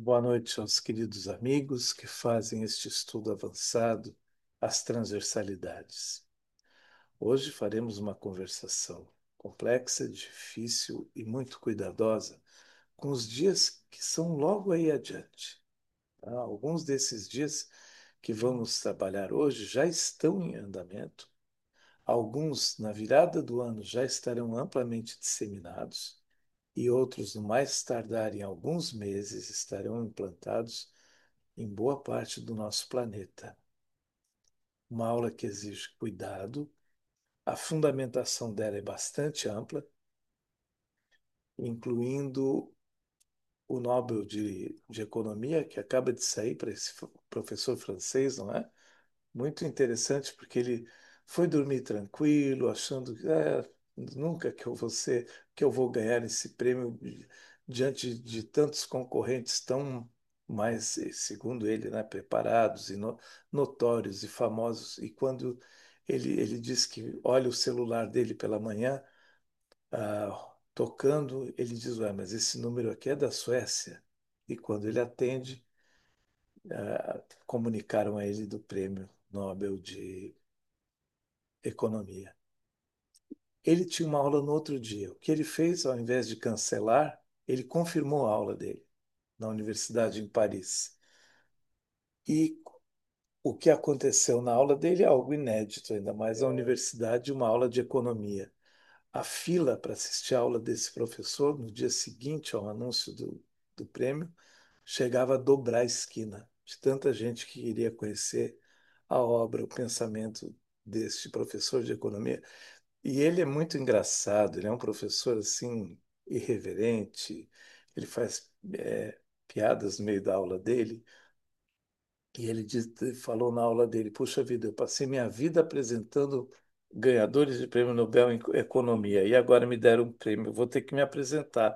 Boa noite aos queridos amigos que fazem este estudo avançado, as transversalidades. Hoje faremos uma conversação complexa, difícil e muito cuidadosa com os dias que são logo aí adiante. Tá? Alguns desses dias que vamos trabalhar hoje já estão em andamento, alguns na virada do ano já estarão amplamente disseminados e outros, no mais tardar em alguns meses, estarão implantados em boa parte do nosso planeta. Uma aula que exige cuidado, a fundamentação dela é bastante ampla, incluindo o Nobel de Economia, que acaba de sair para esse professor francês, não é? Muito interessante, porque ele foi dormir tranquilo, achando que nunca que eu vou ganhar esse prêmio diante de tantos concorrentes tão mais, segundo ele, né, preparados e notórios e famosos. E quando ele diz que olha o celular dele pela manhã, tocando, ele diz, ué, mas esse número aqui é da Suécia. E quando ele atende, comunicaram a ele do prêmio Nobel de Economia. Ele tinha uma aula no outro dia. O que ele fez, ao invés de cancelar, ele confirmou a aula dele na universidade em Paris. E o que aconteceu na aula dele é algo inédito, ainda mais na universidade, uma aula de economia. A fila para assistir a aula desse professor, no dia seguinte ao anúncio do prêmio, chegava a dobrar a esquina, de tanta gente que queria conhecer a obra, o pensamento deste professor de economia. E ele é muito engraçado, ele é um professor assim, irreverente, ele faz piadas no meio da aula dele, e ele falou na aula dele, puxa vida, eu passei minha vida apresentando ganhadores de prêmio Nobel em economia, e agora me deram um prêmio, eu vou ter que me apresentar.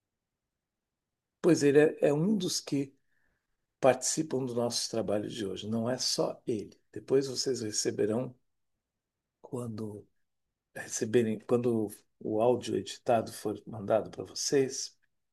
Pois ele é um dos que participam do nosso trabalho de hoje, não é só ele. Depois vocês receberão, quando quando o áudio editado for mandado para vocês,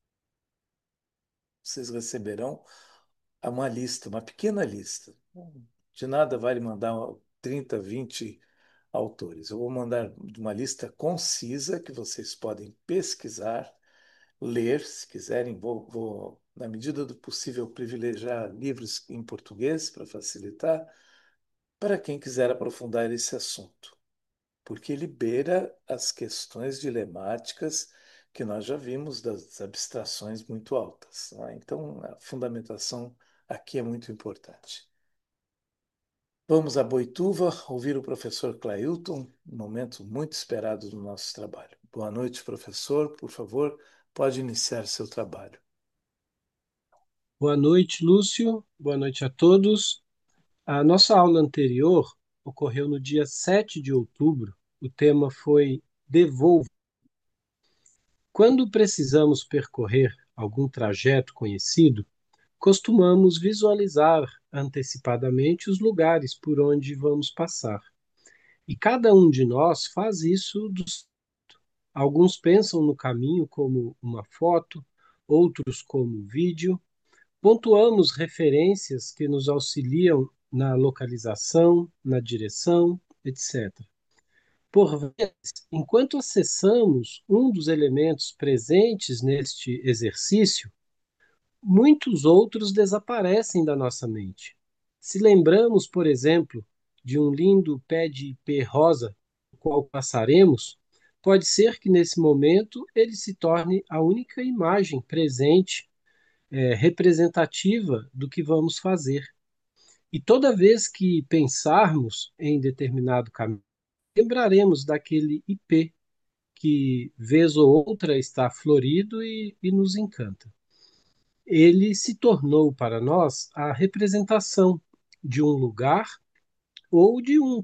vocês receberão uma lista, uma pequena lista. De nada vale mandar 30, 20 autores. Eu vou mandar uma lista concisa que vocês podem pesquisar, ler, se quiserem. Na medida do possível, privilegiar livros em português para facilitar, para quem quiser aprofundar esse assunto, porque ele beira as questões dilemáticas que nós já vimos das abstrações muito altas, né? Então, a fundamentação aqui é muito importante. Vamos a Boituva ouvir o professor Clailton, um momento muito esperado do nosso trabalho. Boa noite, professor. Por favor, pode iniciar seu trabalho. Boa noite, Lúcio. Boa noite a todos. A nossa aula anterior ocorreu no dia 7 de outubro. O tema foi Devolva. Quando precisamos percorrer algum trajeto conhecido, costumamos visualizar antecipadamente os lugares por onde vamos passar. E cada um de nós faz isso. Alguns pensam no caminho como uma foto, outros como vídeo. Pontuamos referências que nos auxiliam na localização, na direção, etc. Por vezes, enquanto acessamos um dos elementos presentes neste exercício, muitos outros desaparecem da nossa mente. Se lembramos, por exemplo, de um lindo pé de ipê rosa, o qual passaremos, pode ser que nesse momento ele se torne a única imagem presente representativa do que vamos fazer. E toda vez que pensarmos em determinado caminho, lembraremos daquele IP que, vez ou outra, está florido e nos encanta. Ele se tornou para nós a representação de um lugar ou de um.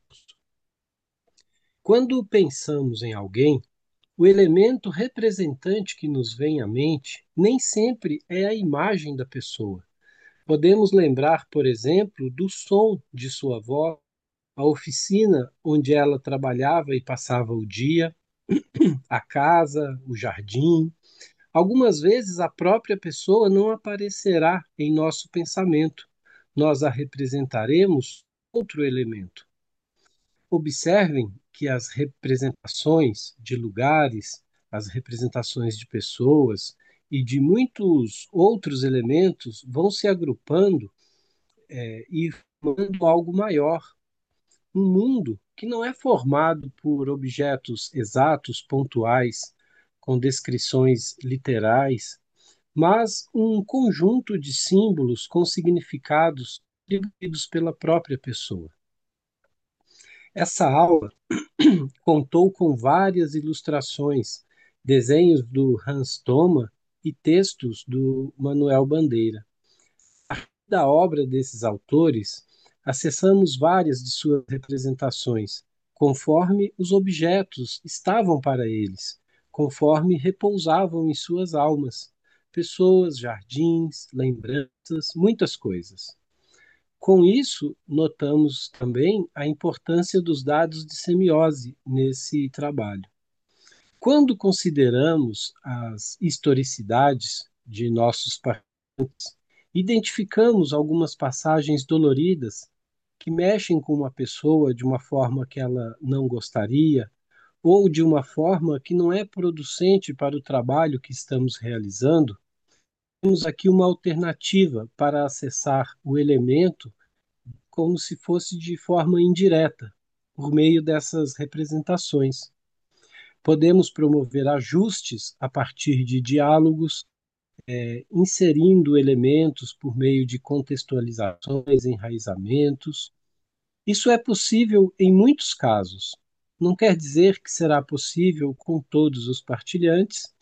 Quando pensamos em alguém, o elemento representante que nos vem à mente nem sempre é a imagem da pessoa. Podemos lembrar, por exemplo, do som de sua voz, a oficina onde ela trabalhava e passava o dia, a casa, o jardim, Algumas vezes a própria pessoa não aparecerá em nosso pensamento, nós a representaremos outro elemento. Observem que as representações de lugares, as representações de pessoas e de muitos outros elementos vão se agrupando e formando algo maior, um mundo que não é formado por objetos exatos, pontuais, com descrições literais, mas um conjunto de símbolos com significados atribuídos pela própria pessoa. Essa aula contou com várias ilustrações, desenhos do Hans Thoma e textos do Manuel Bandeira. Da obra desses autores, acessamos várias de suas representações, conforme os objetos estavam para eles, conforme repousavam em suas almas, pessoas, jardins, lembranças, muitas coisas. Com isso, notamos também a importância dos dados de semiose nesse trabalho. Quando consideramos as historicidades de nossos participantes, identificamos algumas passagens doloridas que mexem com uma pessoa de uma forma que ela não gostaria, ou de uma forma que não é producente para o trabalho que estamos realizando. Temos aqui uma alternativa para acessar o elemento como se fosse de forma indireta, por meio dessas representações. Podemos promover ajustes a partir de diálogos, inserindo elementos por meio de contextualizações, enraizamentos. Isso é possível em muitos casos. Não quer dizer que será possível com todos os partilhantes,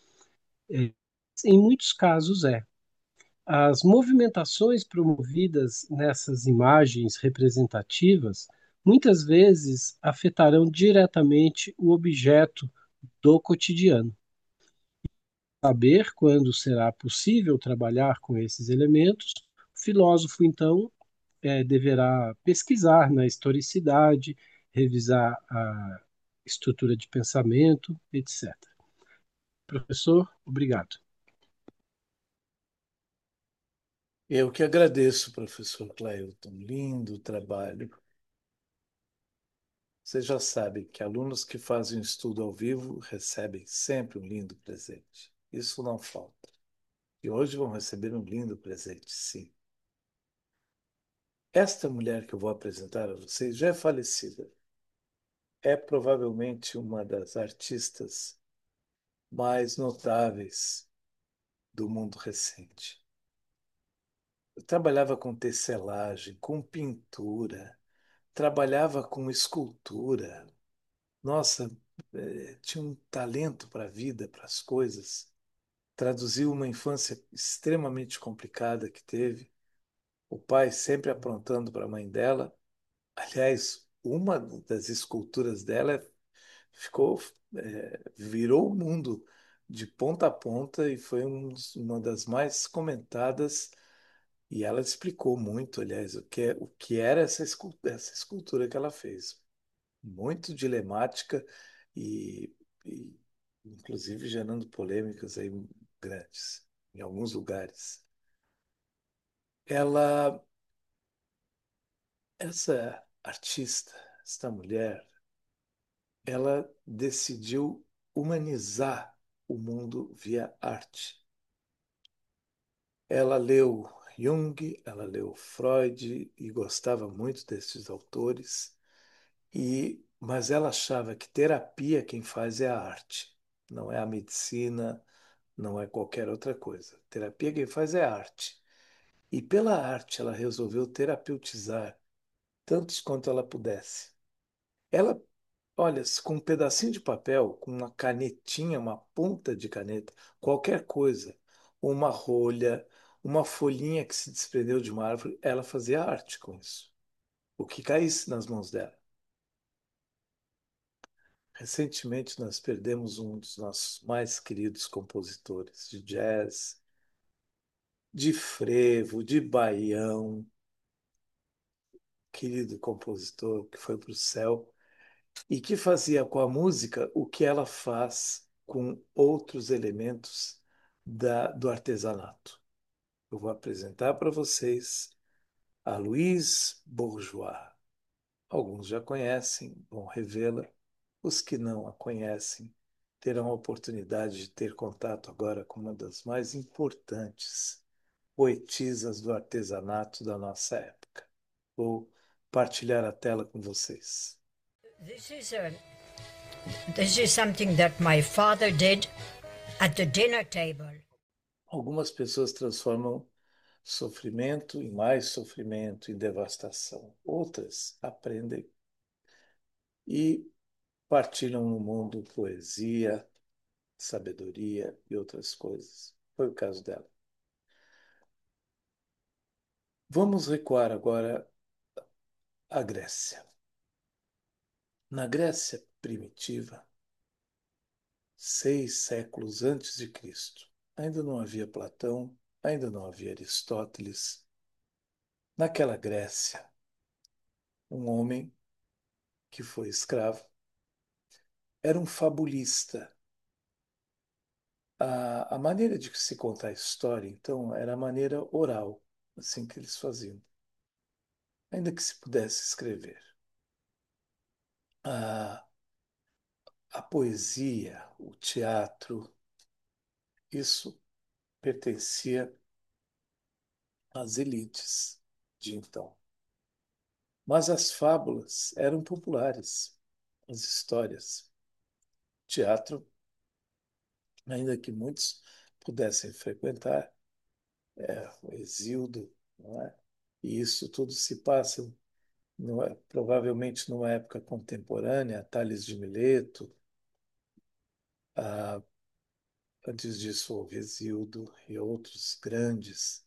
em muitos casos é. As movimentações promovidas nessas imagens representativas muitas vezes afetarão diretamente o objeto do cotidiano. Saber quando será possível trabalhar com esses elementos, o filósofo, então, deverá pesquisar na historicidade, revisar a estrutura de pensamento, etc. Professor, obrigado. Eu que agradeço, professor Clayton. Lindo trabalho. Você já sabe que alunos que fazem um estudo ao vivo recebem sempre um lindo presente. Isso não falta. E hoje vão receber um lindo presente, sim. Esta mulher que eu vou apresentar a vocês já é falecida. É provavelmente uma das artistas mais notáveis do mundo recente. Eu trabalhava com tecelagem, com pintura, trabalhava com escultura. Nossa, tinha um talento para a vida, para as coisas. Traduziu uma infância extremamente complicada que teve. O pai sempre aprontando para a mãe dela. Aliás, uma das esculturas dela ficou, virou o mundo de ponta a ponta e foi uma das mais comentadas. E ela explicou muito, aliás, o que era essa escultura que ela fez. Muito dilemática e, e inclusive gerando polêmicas aí grandes em alguns lugares. Ela, essa artista, esta mulher, ela decidiu humanizar o mundo via arte. Ela leu Jung, ela leu Freud e gostava muito desses autores. Mas ela achava que terapia quem faz é a arte, não é a medicina, não é qualquer outra coisa. Terapia quem faz é a arte. E pela arte ela resolveu terapeutizar tantos quanto ela pudesse. Ela, olha, com um pedacinho de papel, com uma canetinha, uma ponta de caneta, qualquer coisa, uma rolha, uma folhinha que se desprendeu de uma árvore, ela fazia arte com isso. O que caísse nas mãos dela. Recentemente, nós perdemos um dos nossos mais queridos compositores de jazz, de frevo, de baião, querido compositor que foi para o céu e que fazia com a música o que ela faz com outros elementos do artesanato. Eu vou apresentar para vocês a Louise Bourgeois. Alguns já conhecem, vão revê-la. Os que não a conhecem terão a oportunidade de ter contato agora com uma das mais importantes poetisas do artesanato da nossa época. Vou partilhar a tela com vocês. This is a this is something that my father did at the dinner table. Algumas pessoas transformam sofrimento em mais sofrimento, em devastação. Outras aprendem e partilham no mundo poesia, sabedoria e outras coisas. Foi o caso dela. Vamos recuar agora à Grécia. Na Grécia primitiva, 6 séculos antes de Cristo, ainda não havia Platão, ainda não havia Aristóteles. Naquela Grécia, um homem que foi escravo era um fabulista. A maneira de se contar a história, então, era a maneira oral, assim que eles faziam, ainda que se pudesse escrever. A, a poesia, o teatro, isso pertencia às elites de então. Mas as fábulas eram populares, as histórias. Teatro, ainda que muitos pudessem frequentar, o Exíodo, não é? E isso tudo se passa provavelmente numa época contemporânea, Tales de Mileto, ah, antes disso houve Hesíodo e outros grandes.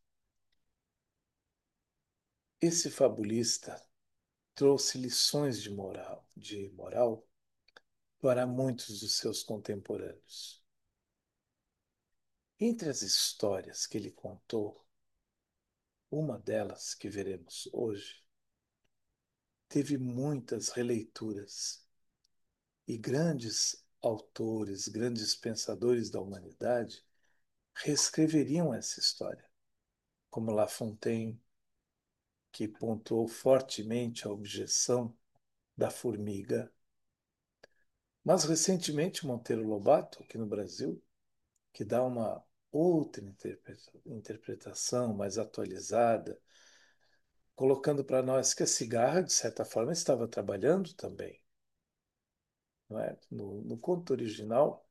Esse fabulista trouxe lições de moral para muitos dos seus contemporâneos. Entre as histórias que ele contou, uma delas que veremos hoje teve muitas releituras e grandes autores, grandes pensadores da humanidade reescreveriam essa história, como La Fontaine, que pontuou fortemente a objeção da formiga. Mas recentemente Monteiro Lobato, aqui no Brasil, que dá uma outra interpretação mais atualizada, colocando para nós que a cigarra, de certa forma, estava trabalhando também. Não é? No conto original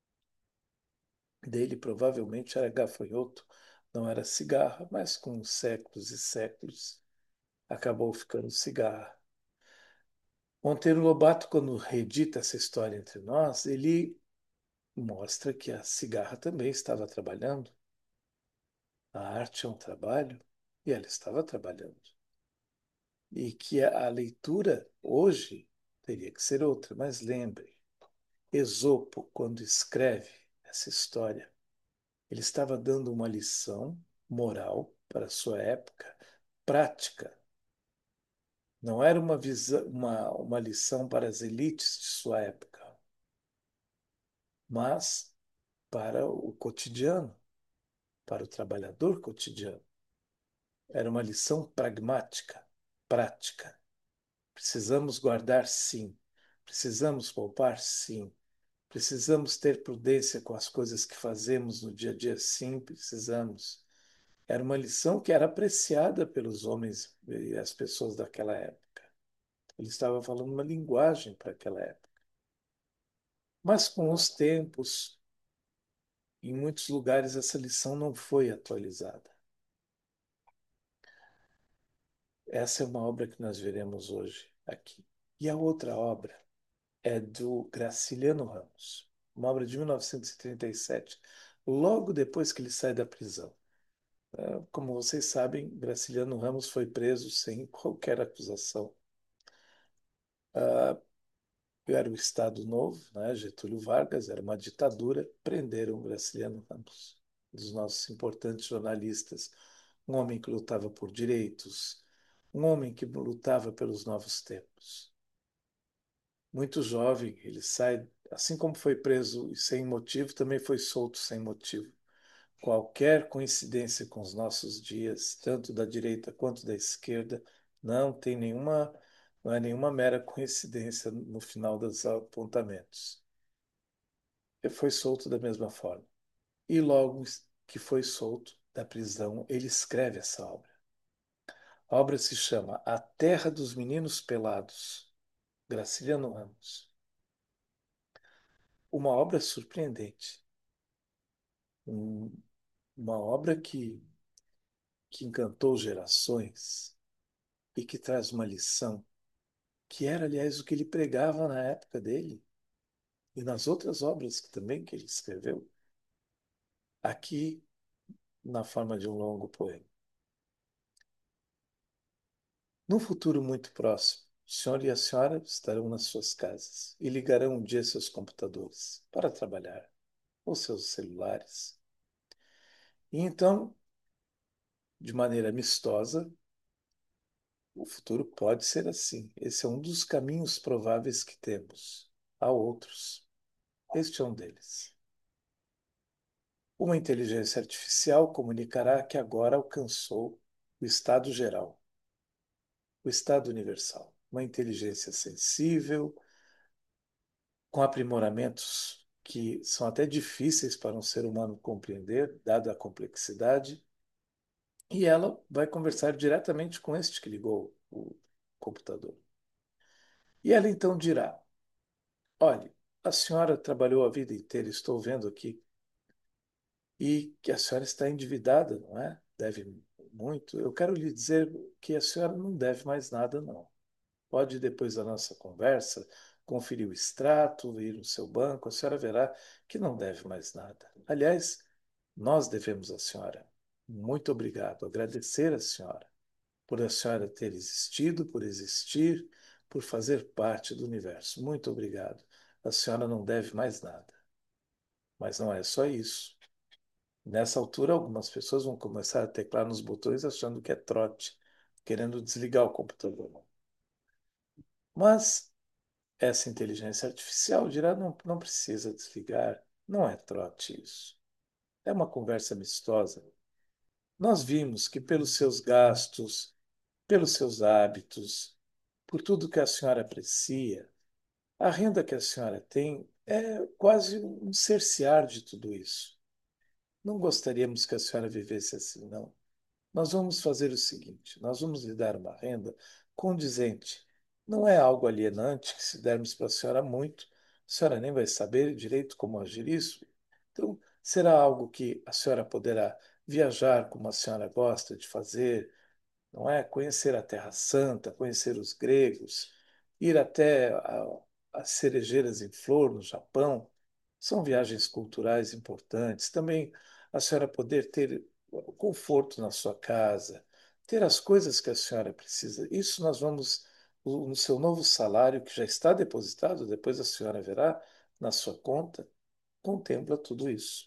dele, provavelmente era gafanhoto, não era cigarra, mas com séculos e séculos acabou ficando cigarra. Monteiro Lobato, quando reedita essa história entre nós, ele mostra que a cigarra também estava trabalhando. A arte é um trabalho e ela estava trabalhando. E que a leitura hoje teria que ser outra, mas lembre, Esopo, quando escreve essa história, ele estava dando uma lição moral para a sua época, prática. Não era uma lição para as elites de sua época, mas para o cotidiano, para o trabalhador cotidiano. Era uma lição pragmática, prática. Precisamos guardar, sim. Precisamos poupar, sim. Precisamos ter prudência com as coisas que fazemos no dia a dia, sim, precisamos. Era uma lição que era apreciada pelos homens e as pessoas daquela época. Ele estava falando uma linguagem para aquela época. Mas com os tempos, em muitos lugares, essa lição não foi atualizada. Essa é uma obra que nós veremos hoje aqui. E a outra obra é do Graciliano Ramos, uma obra de 1937, logo depois que ele sai da prisão. Como vocês sabem, Graciliano Ramos foi preso sem qualquer acusação. Era o Estado Novo, né? Getúlio Vargas, era uma ditadura, prenderam Graciliano Ramos, um dos nossos importantes jornalistas, um homem que lutava por direitos, um homem que lutava pelos novos tempos. Muito jovem, ele sai, assim como foi preso sem motivo, também foi solto sem motivo. qualquer coincidência com os nossos dias, tanto da direita quanto da esquerda, não tem nenhuma, não é nenhuma mera coincidência no final dos apontamentos. Ele foi solto da mesma forma. E logo que foi solto da prisão, ele escreve essa obra. A obra se chama A Terra dos Meninos Pelados, Graciliano Ramos. Uma obra surpreendente. Um, uma obra que encantou gerações e que traz uma lição, que era, aliás, o que ele pregava na época dele e nas outras obras que ele escreveu, aqui na forma de um longo poema. Num futuro muito próximo, o senhor e a senhora estarão nas suas casas e ligarão um dia seus computadores para trabalhar, ou seus celulares. E então, de maneira amistosa, o futuro pode ser assim. Esse é um dos caminhos prováveis que temos. Há outros. Este é um deles. Uma inteligência artificial comunicará que agora alcançou o estado geral, o estado universal. Uma inteligência sensível, com aprimoramentos que são até difíceis para um ser humano compreender, dada a complexidade, e ela vai conversar diretamente com este que ligou o computador. E ela então dirá: olhe, a senhora trabalhou a vida inteira, estou vendo aqui, e que a senhora está endividada, não é? Deve muito. Eu quero lhe dizer que a senhora não deve mais nada, não. Pode, depois da nossa conversa, conferir o extrato, ir no seu banco, a senhora verá que não deve mais nada. Aliás, nós devemos à senhora. Muito obrigado. Agradecer à senhora por a senhora ter existido, por existir, por fazer parte do universo. Muito obrigado. A senhora não deve mais nada. Mas não é só isso. Nessa altura, algumas pessoas vão começar a teclar nos botões achando que é trote, querendo desligar o computador. Mas essa inteligência artificial dirá: não, não precisa desligar, não é trote isso. É uma conversa amistosa. Nós vimos que pelos seus gastos, pelos seus hábitos, por tudo que a senhora aprecia, a renda que a senhora tem é quase um cercear de tudo isso. Não gostaríamos que a senhora vivesse assim, não. Nós vamos fazer o seguinte: nós vamos lhe dar uma renda condizente. Não é algo alienante que, se dermos para a senhora muito, a senhora nem vai saber direito como agir isso. Então, será algo que a senhora poderá viajar como a senhora gosta de fazer, não é? Conhecer a Terra Santa, conhecer os gregos, ir até as cerejeiras em flor no Japão. São viagens culturais importantes. Também a senhora poder ter o conforto na sua casa, ter as coisas que a senhora precisa. Isso nós vamos, no seu novo salário, que já está depositado, depois a senhora verá na sua conta, contempla tudo isso.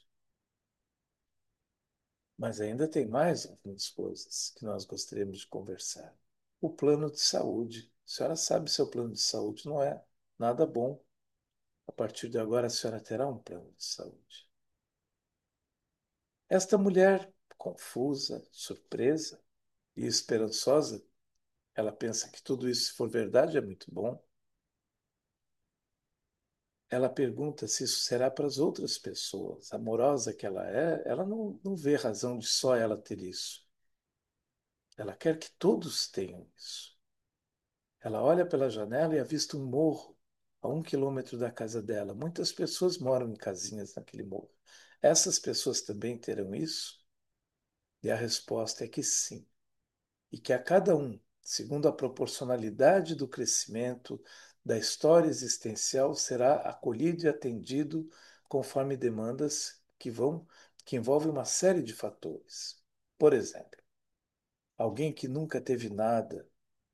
Mas ainda tem mais algumas coisas que nós gostaríamos de conversar. O plano de saúde. A senhora sabe, seu plano de saúde não é nada bom. A partir de agora, a senhora terá um plano de saúde. Esta mulher, confusa, surpresa e esperançosa, ela pensa que tudo isso, se for verdade, é muito bom. Ela pergunta se isso será para as outras pessoas. Amorosa que ela é, ela não vê razão de só ela ter isso. Ela quer que todos tenham isso. Ela olha pela janela e avista um morro a 1 quilômetro da casa dela. Muitas pessoas moram em casinhas naquele morro. Essas pessoas também terão isso? E a resposta é que sim. E que a cada um, segundo a proporcionalidade do crescimento da história existencial, será acolhido e atendido conforme demandas que envolvem uma série de fatores. Por exemplo, alguém que nunca teve nada,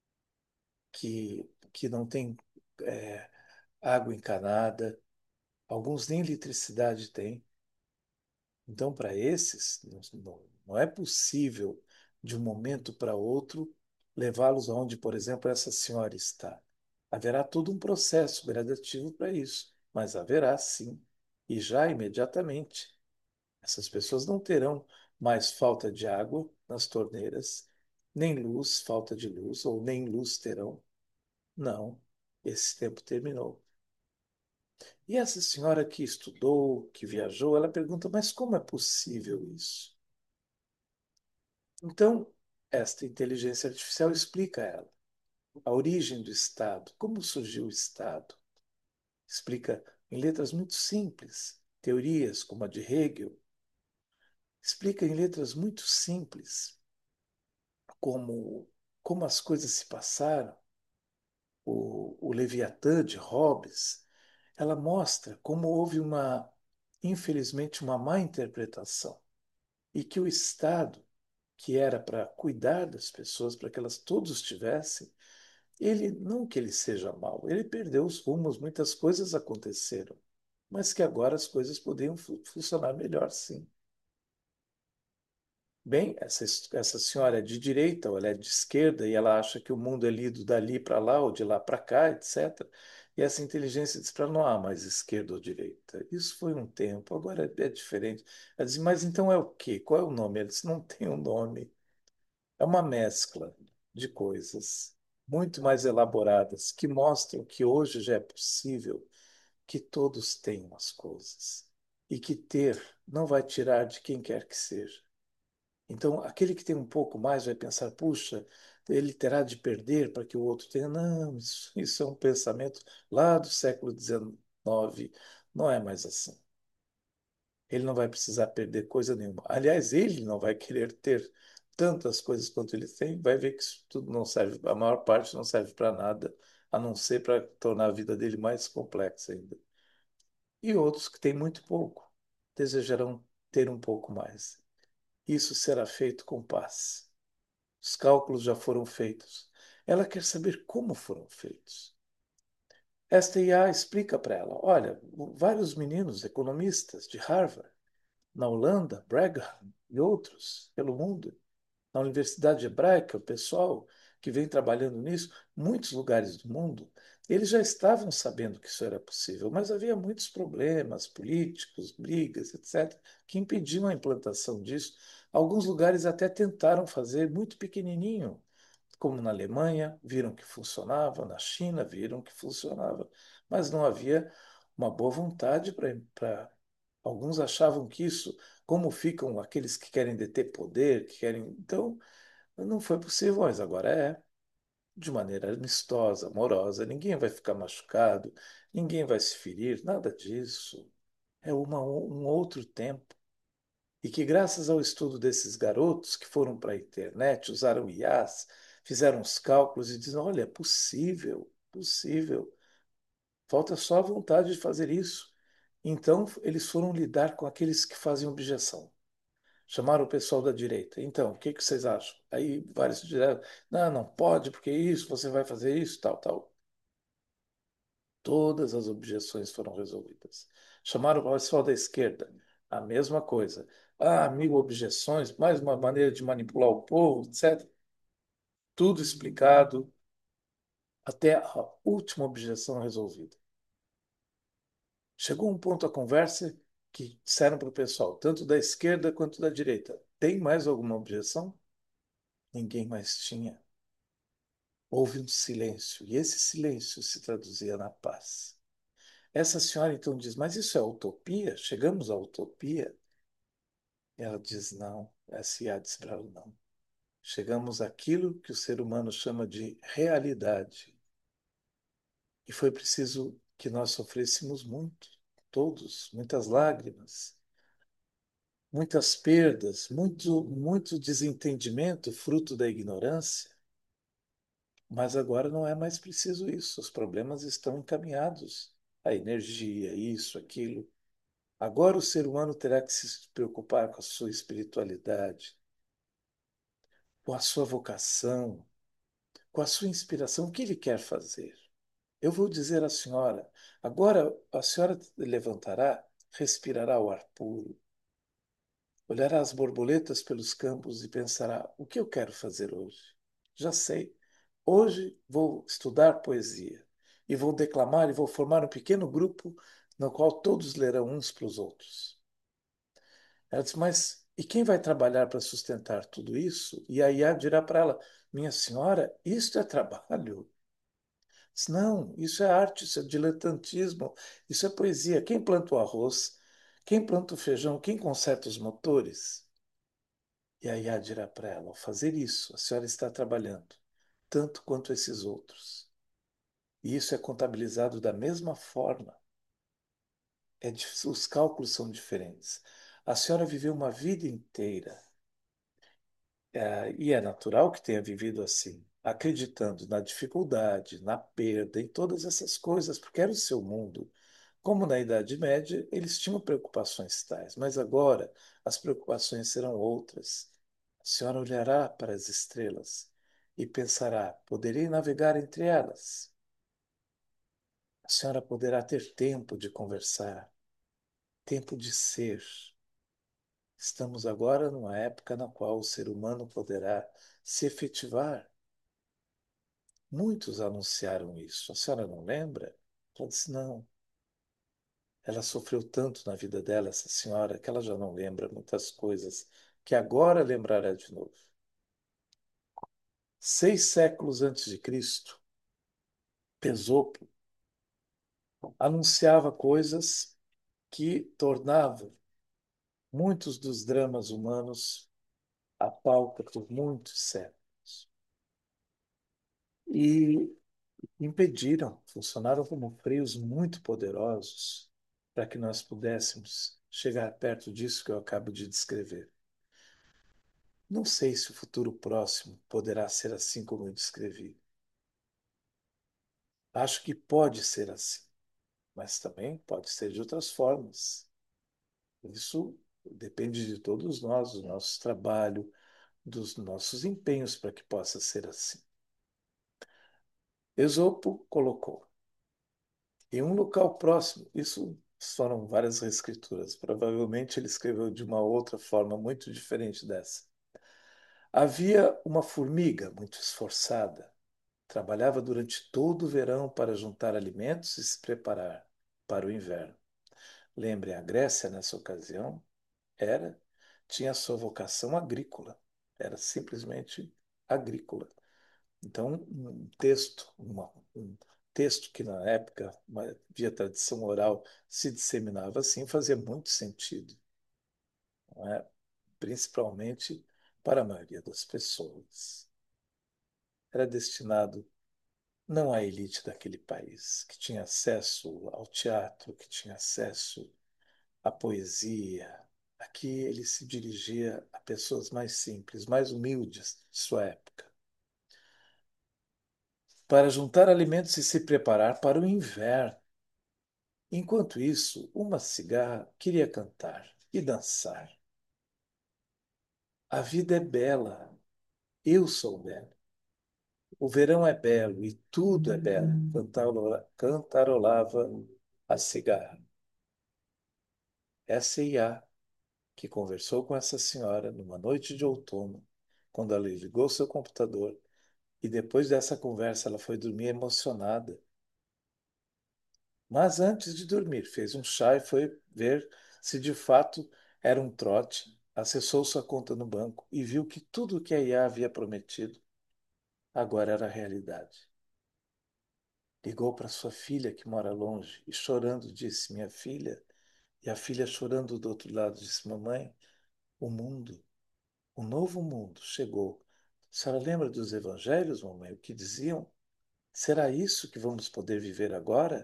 que não tem é, água encanada, alguns nem eletricidade têm. Então, para esses, não é possível, de um momento para outro, levá-los aonde, por exemplo, essa senhora está. Haverá todo um processo gradativo para isso, mas haverá sim, e já imediatamente. Essas pessoas não terão mais falta de água nas torneiras, nem luz, falta de luz, ou nem luz terão. Não, esse tempo terminou. E essa senhora que estudou, que viajou, ela pergunta: mas como é possível isso? Então, esta inteligência artificial explica a ela a origem do Estado, como surgiu o Estado. Explica em letras muito simples, teorias como a de Hegel, explica em letras muito simples como as coisas se passaram. O Leviatã de Hobbes, ela mostra como houve infelizmente, uma má interpretação e que o Estado, que era para cuidar das pessoas, para que elas todos tivessem, ele não que ele seja mau, ele perdeu os rumos, muitas coisas aconteceram, mas que agora as coisas poderiam funcionar melhor, sim. Bem, essa senhora é de direita ou ela é de esquerda e ela acha que o mundo é lido dali para lá ou de lá para cá, etc. E essa inteligência diz para não há mais esquerda ou direita. Isso foi um tempo, agora é diferente. Ela diz, mas então é o quê? Qual é o nome? Ela diz, não tem um nome. É uma mescla de coisas muito mais elaboradas que mostram que hoje já é possível que todos tenham as coisas e que ter não vai tirar de quem quer que seja. Então, aquele que tem um pouco mais vai pensar, puxa, ele terá de perder para que o outro tenha. Não, isso é um pensamento lá do século XIX. Não é mais assim. Ele não vai precisar perder coisa nenhuma. Aliás, ele não vai querer ter tantas coisas quanto ele tem, vai ver que isso tudo não serve, a maior parte não serve para nada, a não ser para tornar a vida dele mais complexa ainda. E outros que têm muito pouco, desejarão ter um pouco mais. Isso será feito com paz. Os cálculos já foram feitos. Ela quer saber como foram feitos. Esta IA explica para ela: olha, vários meninos economistas de Harvard, na Holanda, Brigham e outros pelo mundo, na Universidade Hebraica, o pessoal que vem trabalhando nisso, muitos lugares do mundo, eles já estavam sabendo que isso era possível, mas havia muitos problemas políticos, brigas, etc., que impediam a implantação disso. Alguns lugares até tentaram fazer muito pequenininho, como na Alemanha, viram que funcionava, na China, viram que funcionava, mas não havia uma boa vontade para. Alguns achavam que isso, como ficam aqueles que querem deter poder, que querem. Então, não foi possível, mas agora é. De maneira amistosa, amorosa, ninguém vai ficar machucado, ninguém vai se ferir, nada disso. É um outro tempo. E que, graças ao estudo desses garotos que foram para a internet, usaram IAs, fizeram os cálculos e dizem: olha, é possível, possível. Falta só a vontade de fazer isso. Então, eles foram lidar com aqueles que faziam objeção. Chamaram o pessoal da direita. Então, o que que vocês acham? Aí vários disseram: não, não pode, porque isso, você vai fazer isso, tal, tal. Todas as objeções foram resolvidas. Chamaram o pessoal da esquerda. A mesma coisa. Ah, mil objeções, mais uma maneira de manipular o povo, etc. Tudo explicado, até a última objeção resolvida. Chegou um ponto da conversa que disseram para o pessoal, tanto da esquerda quanto da direita: tem mais alguma objeção? Ninguém mais tinha. Houve um silêncio, e esse silêncio se traduzia na paz. Essa senhora então diz: mas isso é utopia? Chegamos à utopia? E ela diz: não. Essa IA diz para ela: não. Chegamos àquilo que o ser humano chama de realidade. E foi preciso que nós sofrêssemos muito, todos, muitas lágrimas, muitas perdas, muito desentendimento, fruto da ignorância. Mas agora não é mais preciso isso. Os problemas estão encaminhados. A energia, isso, aquilo. Agora o ser humano terá que se preocupar com a sua espiritualidade, com a sua vocação, com a sua inspiração, o que ele quer fazer. Eu vou dizer à senhora, agora a senhora levantará, respirará o ar puro, olhará as borboletas pelos campos e pensará: o que eu quero fazer hoje? Já sei. Hoje vou estudar poesia e vou declamar e vou formar um pequeno grupo no qual todos lerão uns para os outros. Ela disse, mas e quem vai trabalhar para sustentar tudo isso? E a Iá dirá para ela, minha senhora, isto é trabalho. Disse, não, isso é arte, isso é diletantismo, isso é poesia. Quem planta o arroz? Quem planta o feijão? Quem conserta os motores? E a Iá dirá para ela, ao fazer isso, a senhora está trabalhando, tanto quanto esses outros. E isso é contabilizado da mesma forma. Os cálculos são diferentes. A senhora viveu uma vida inteira, e é natural que tenha vivido assim, acreditando na dificuldade, na perda, em todas essas coisas, porque era o seu mundo. Como na Idade Média, eles tinham preocupações tais, mas agora as preocupações serão outras. A senhora olhará para as estrelas e pensará: poderei navegar entre elas? A senhora poderá ter tempo de conversar, tempo de ser. Estamos agora numa época na qual o ser humano poderá se efetivar. Muitos anunciaram isso. A senhora não lembra? Ela disse: não. Ela sofreu tanto na vida dela, essa senhora, que ela já não lembra muitas coisas, que agora lembrará de novo. 6 séculos antes de Cristo, Esopo anunciava coisas que tornavam muitos dos dramas humanos a pauta por muitos séculos. E impediram, funcionaram como freios muito poderosos para que nós pudéssemos chegar perto disso que eu acabo de descrever. Não sei se o futuro próximo poderá ser assim como eu descrevi. Acho que pode ser assim, mas também pode ser de outras formas. Isso depende de todos nós, do nosso trabalho, dos nossos empenhos para que possa ser assim. Esopo colocou em um local próximo, isso foram várias reescrituras, provavelmente ele escreveu de uma outra forma muito diferente dessa. Havia uma formiga muito esforçada. Trabalhava durante todo o verão para juntar alimentos e se preparar para o inverno. Lembre, a Grécia, nessa ocasião, era, tinha sua vocação agrícola. Era simplesmente agrícola. Então, um texto que na época, via tradição oral, se disseminava assim, fazia muito sentido, não é? Principalmente para a maioria das pessoas. Era destinado não à elite daquele país, que tinha acesso ao teatro, que tinha acesso à poesia. Aqui ele se dirigia a pessoas mais simples, mais humildes de sua época, para juntar alimentos e se preparar para o inverno. Enquanto isso, uma cigarra queria cantar e dançar. A vida é bela, eu sou belo. O verão é belo e tudo é belo, cantarolava a cigarra. Essa é Iá, que conversou com essa senhora numa noite de outono, quando ela ligou seu computador, e depois dessa conversa ela foi dormir emocionada. Mas antes de dormir, fez um chá e foi ver se de fato era um trote. Acessou sua conta no banco e viu que tudo o que a IA havia prometido agora era realidade. Ligou para sua filha, que mora longe, e chorando disse: minha filha. E a filha, chorando do outro lado, disse: mamãe, o mundo, o novo mundo chegou. A senhora lembra dos evangelhos, mamãe? O que diziam? Será isso que vamos poder viver agora?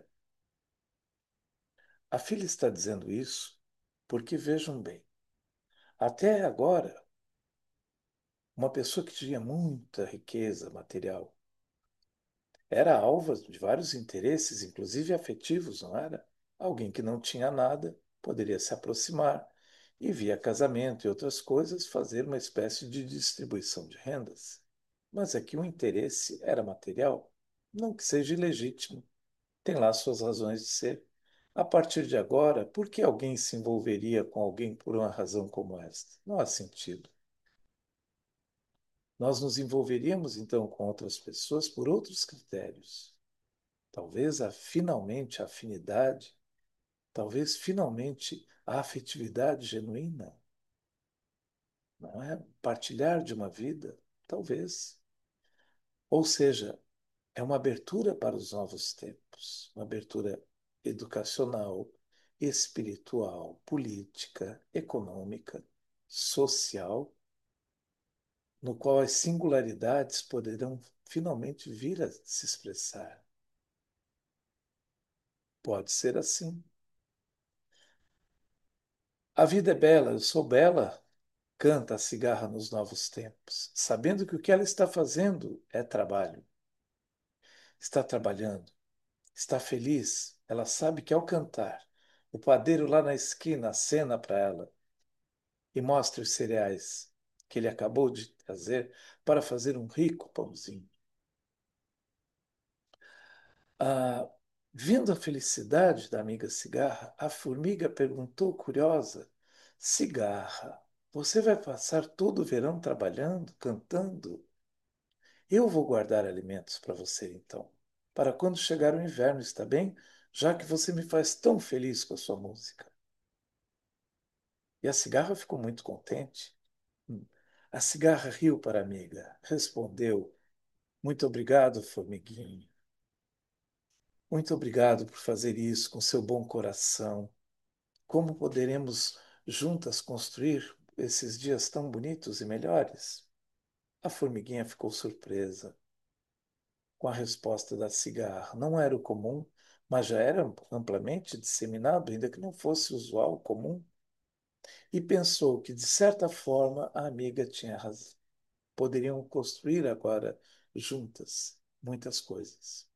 A filha está dizendo isso porque, vejam bem, até agora, uma pessoa que tinha muita riqueza material era alvo de vários interesses, inclusive afetivos, não era? Alguém que não tinha nada poderia se aproximar e, via casamento e outras coisas, fazer uma espécie de distribuição de rendas. Mas aqui o interesse era material, não que seja ilegítimo, tem lá suas razões de ser. A partir de agora, por que alguém se envolveria com alguém por uma razão como esta? Não há sentido. Nós nos envolveríamos então com outras pessoas por outros critérios. Talvez finalmente a afinidade, talvez finalmente a afetividade genuína. não é? Partilhar de uma vida, talvez. Ou seja, é uma abertura para os novos tempos, uma abertura educacional, espiritual, política, econômica, social, no qual as singularidades poderão finalmente vir a se expressar. Pode ser assim. A vida é bela, eu sou bela, canta a cigarra nos novos tempos, sabendo que o que ela está fazendo é trabalho. Está trabalhando, está feliz, ela sabe que ao cantar, o padeiro lá na esquina acena para ela e mostra os cereais que ele acabou de trazer para fazer um rico pãozinho. Ah, vendo a felicidade da amiga cigarra, a formiga perguntou curiosa: Cigarra, você vai passar todo o verão trabalhando, cantando? Eu vou guardar alimentos para você então, para quando chegar o inverno, está bem? Já que você me faz tão feliz com a sua música. E a cigarra ficou muito contente. A cigarra riu para a amiga, respondeu: Muito obrigado, formiguinha. Muito obrigado por fazer isso com seu bom coração. Como poderemos juntas construir esses dias tão bonitos e melhores? A formiguinha ficou surpresa com a resposta da cigarra. Não era o comum, mas já era amplamente disseminado, ainda que não fosse usual, comum, e pensou que, de certa forma, a amiga tinha razão. Poderiam construir agora juntas muitas coisas.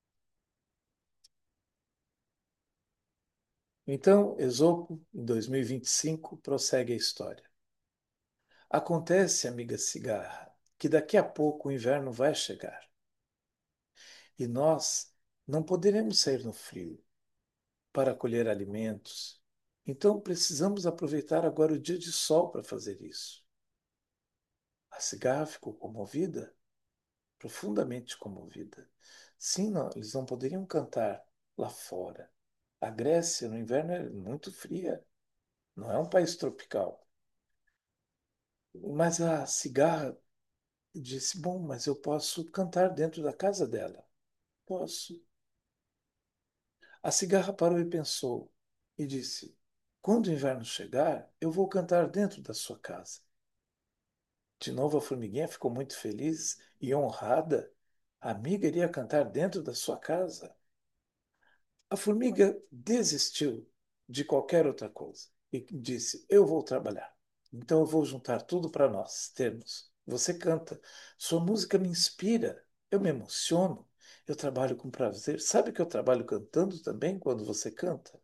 Então, Esopo, em 2025, prossegue a história. Acontece, amiga cigarra, que daqui a pouco o inverno vai chegar e nós não poderemos sair no frio para colher alimentos. Então precisamos aproveitar agora o dia de sol para fazer isso. A cigarra ficou comovida, profundamente comovida. Sim, não, eles não poderiam cantar lá fora. A Grécia no inverno é muito fria, não é um país tropical. Mas a cigarra disse: Bom, mas eu posso cantar dentro da casa dela. Posso. A cigarra parou e pensou e disse: Quando o inverno chegar, eu vou cantar dentro da sua casa. De novo a formiguinha ficou muito feliz e honrada. A amiga iria cantar dentro da sua casa. A formiga desistiu de qualquer outra coisa e disse: Eu vou trabalhar. Então eu vou juntar tudo para nós termos. Você canta. Sua música me inspira. Eu me emociono. Eu trabalho com prazer. Sabe que eu trabalho cantando também quando você canta?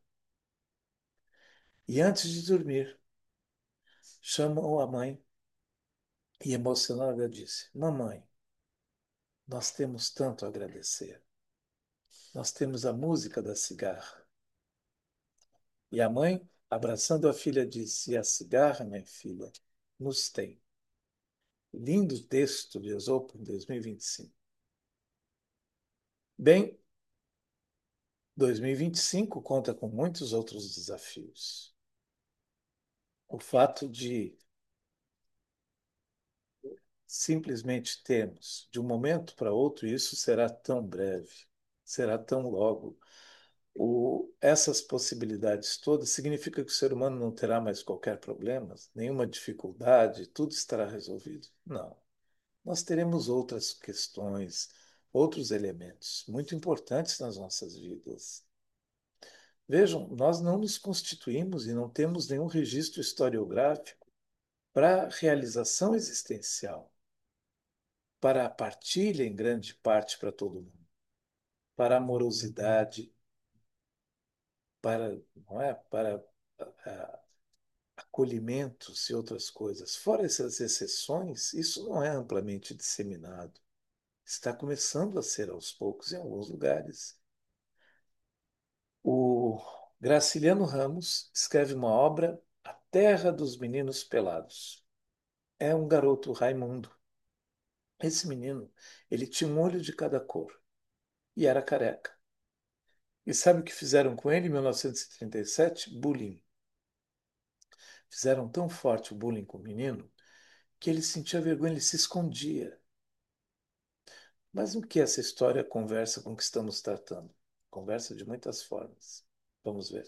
E antes de dormir, chamou a mãe e, emocionada, disse: Mamãe, nós temos tanto a agradecer. Nós temos a música da cigarra. E a mãe, abraçando a filha, disse: E a cigarra, minha filha, nos tem. Lindo texto de Esopo, em 2025. Bem, 2025 conta com muitos outros desafios. O fato de simplesmente termos, de um momento para outro, isso será tão breve, será tão logo. Essas possibilidades todas significa que o ser humano não terá mais qualquer problema, nenhuma dificuldade, tudo estará resolvido? Não. Nós teremos outras questões, outros elementos muito importantes nas nossas vidas. Vejam, nós não nos constituímos e não temos nenhum registro historiográfico para a realização existencial, para a partilha em grande parte para todo mundo, para a amorosidade, para, não é? Para acolhimentos e outras coisas. Fora essas exceções, isso não é amplamente disseminado. Está começando a ser aos poucos em alguns lugares. O Graciliano Ramos escreve uma obra, A Terra dos Meninos Pelados. É um garoto Raimundo. Esse menino, ele tinha um olho de cada cor e era careca. E sabe o que fizeram com ele em 1937? Bullying. Fizeram tão forte o bullying com o menino que ele sentia vergonha, ele se escondia. Mas o que essa história conversa com o que estamos tratando? Conversa de muitas formas. Vamos ver.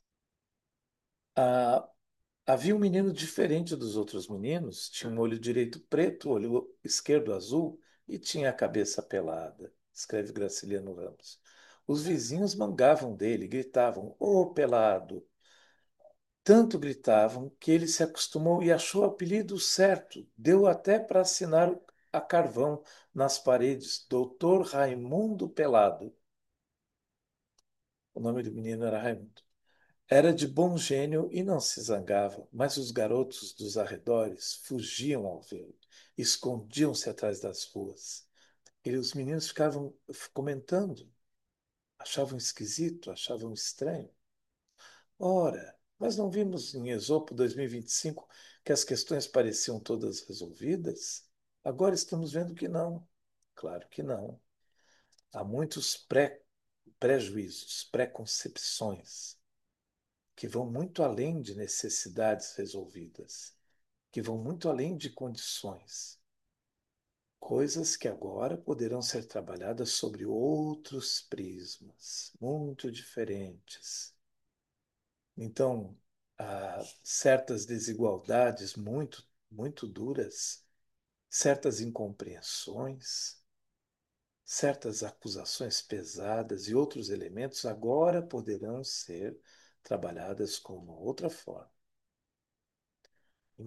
Ah, havia um menino diferente dos outros meninos. Tinha um olho direito preto, olho esquerdo azul e tinha a cabeça pelada. Escreve Graciliano Ramos. Os vizinhos mangavam dele, gritavam: Ô pelado! Tanto gritavam que ele se acostumou e achou o apelido certo. Deu até para assinar a carvão nas paredes: Doutor Raimundo Pelado. O nome do menino era Raimundo. Era de bom gênio e não se zangava, mas os garotos dos arredores fugiam ao vê-lo, escondiam-se atrás das ruas. E os meninos ficavam comentando, achavam esquisito, achavam estranho. Ora, mas não vimos em Esopo 2025 que as questões pareciam todas resolvidas? Agora estamos vendo que não. Claro que não. Há muitos prejuízos, preconcepções que vão muito além de necessidades resolvidas, que vão muito além de condições. Coisas que agora poderão ser trabalhadas sobre outros prismas, muito diferentes. Então, há certas desigualdades muito duras, certas incompreensões, certas acusações pesadas e outros elementos agora poderão ser trabalhadas com uma outra forma. Em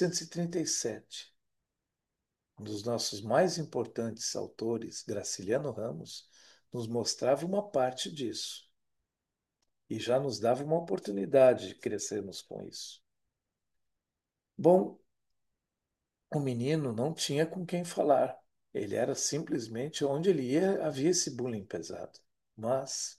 1937, um dos nossos mais importantes autores, Graciliano Ramos, nos mostrava uma parte disso e já nos dava uma oportunidade de crescermos com isso. Bom, o menino não tinha com quem falar. Ele era simplesmente onde ele ia, havia esse bullying pesado. Mas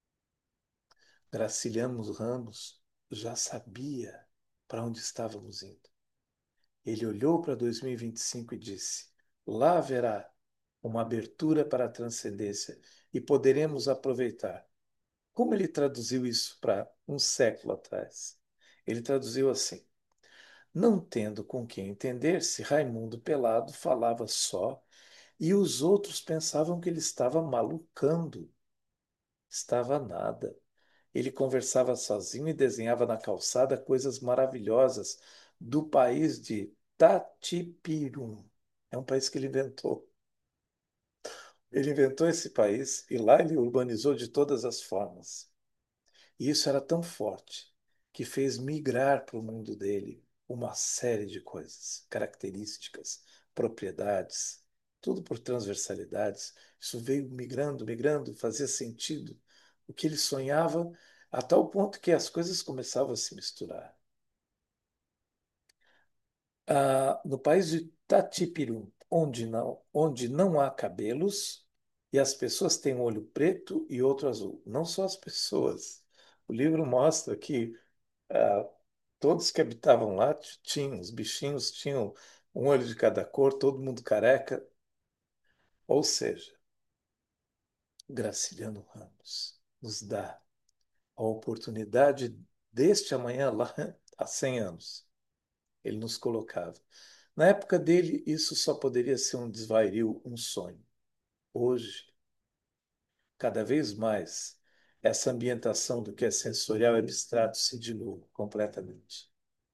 Graciliano Ramos já sabia para onde estávamos indo. Ele olhou para 2025 e disse: lá haverá uma abertura para a transcendência e poderemos aproveitar. Como ele traduziu isso para um século atrás? Ele traduziu assim: não tendo com quem entender-se, Raimundo Pelado falava só e os outros pensavam que ele estava malucando. Estava nada. Ele conversava sozinho e desenhava na calçada coisas maravilhosas do país de Tatipirum. É um país que ele inventou. Ele inventou esse país e lá ele urbanizou de todas as formas. E isso era tão forte que fez migrar para o mundo dele uma série de coisas, características, propriedades, tudo por transversalidades. Isso veio migrando, migrando, fazia sentido. O que ele sonhava, a tal ponto que as coisas começavam a se misturar. No país de Tatipirum, onde não há cabelos e as pessoas têm um olho preto e outro azul. Não só as pessoas. O livro mostra que ah, todos que habitavam lá tinham, os bichinhos tinham um olho de cada cor, todo mundo careca. Ou seja, Graciliano Ramos nos dá a oportunidade deste amanhã lá há 100 anos. Ele nos colocava. Na época dele, isso só poderia ser um desvario, um sonho. Hoje, cada vez mais, essa ambientação do que é sensorial e abstrato se dilui completamente.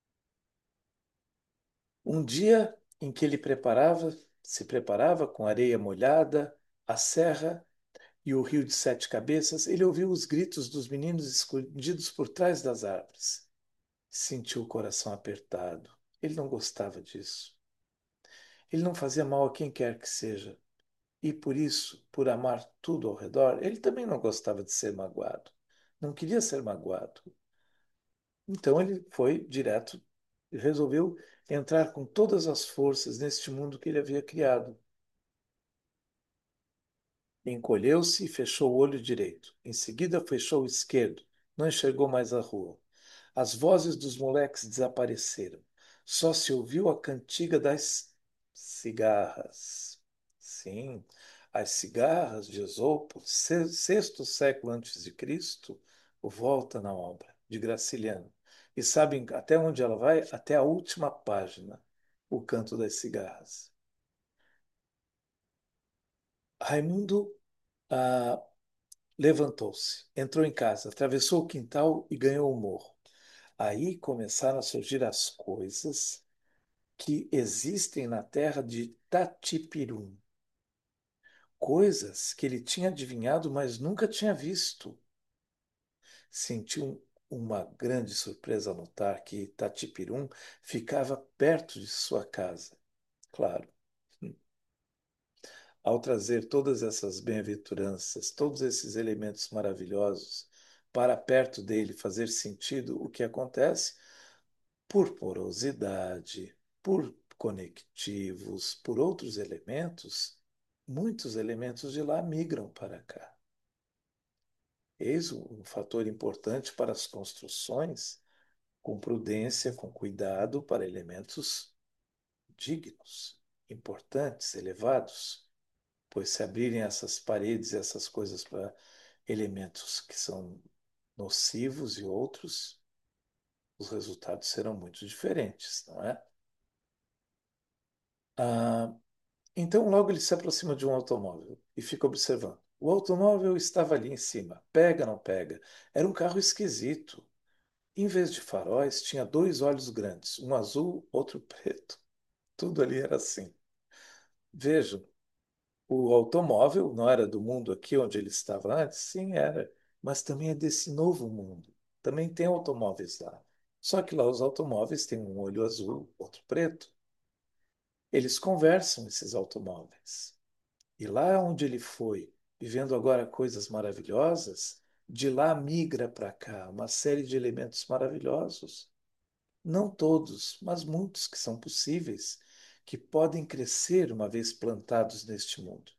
Um dia em que ele se preparava com areia molhada, a serra e o rio de Sete Cabeças, ele ouviu os gritos dos meninos escondidos por trás das árvores. Sentiu o coração apertado. Ele não gostava disso. Ele não fazia mal a quem quer que seja. E por isso, por amar tudo ao redor, ele também não gostava de ser magoado. Não queria ser magoado. Então ele foi direto e resolveu entrar com todas as forças neste mundo que ele havia criado. Encolheu-se e fechou o olho direito. Em seguida, fechou o esquerdo. Não enxergou mais a rua. As vozes dos moleques desapareceram. Só se ouviu a cantiga das cigarras. Sim, as cigarras de Esopo, sexto século antes de Cristo, volta na obra de Graciliano. E sabem até onde ela vai? Até a última página. o canto das cigarras. Raimundo ah, levantou-se, entrou em casa, atravessou o quintal e ganhou o morro. Aí começaram a surgir as coisas que existem na terra de Tatipirum, coisas que ele tinha adivinhado, mas nunca tinha visto. Sentiu uma grande surpresa ao notar que Tatipirum ficava perto de sua casa. Claro, ao trazer todas essas bem-aventuranças, todos esses elementos maravilhosos para perto dele fazer sentido, o que acontece? Por porosidade, por conectivos, por outros elementos, muitos elementos de lá migram para cá. Eis um fator importante para as construções, com prudência, com cuidado, para elementos dignos, importantes, elevados. Pois se abrirem essas paredes, essas coisas para elementos que são nocivos e outros, os resultados serão muito diferentes, não é? Ah, então, logo ele se aproxima de um automóvel e fica observando. O automóvel estava ali em cima. Pega, não pega? Era um carro esquisito. Em vez de faróis, tinha dois olhos grandes, um azul, outro preto. Tudo ali era assim. Vejam, o automóvel não era do mundo aqui onde ele estava antes? Sim, era. Mas também é desse novo mundo. Também tem automóveis lá. Só que lá os automóveis têm um olho azul, outro preto. Eles conversam, esses automóveis. E lá onde ele foi, vivendo agora coisas maravilhosas, de lá migra para cá uma série de elementos maravilhosos. Não todos, mas muitos que são possíveis, que podem crescer uma vez plantados neste mundo.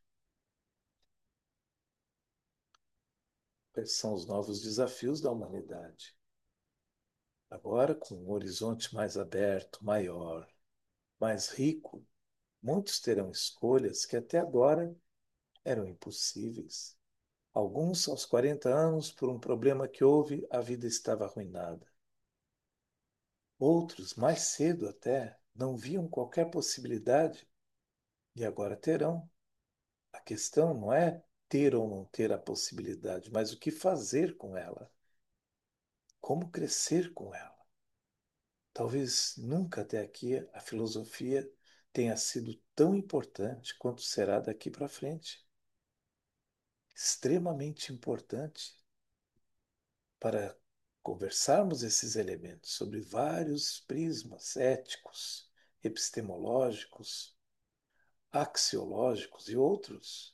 Quais são os novos desafios da humanidade? Agora, com um horizonte mais aberto, maior, mais rico, muitos terão escolhas que até agora eram impossíveis. Alguns, aos 40 anos, por um problema que houve, a vida estava arruinada. Outros, mais cedo até, não viam qualquer possibilidade e agora terão. A questão não é ter ou não ter a possibilidade, mas o que fazer com ela, como crescer com ela. Talvez nunca até aqui a filosofia tenha sido tão importante quanto será daqui para frente. Extremamente importante para conversarmos esses elementos sobre vários prismas éticos, epistemológicos, axiológicos e outros.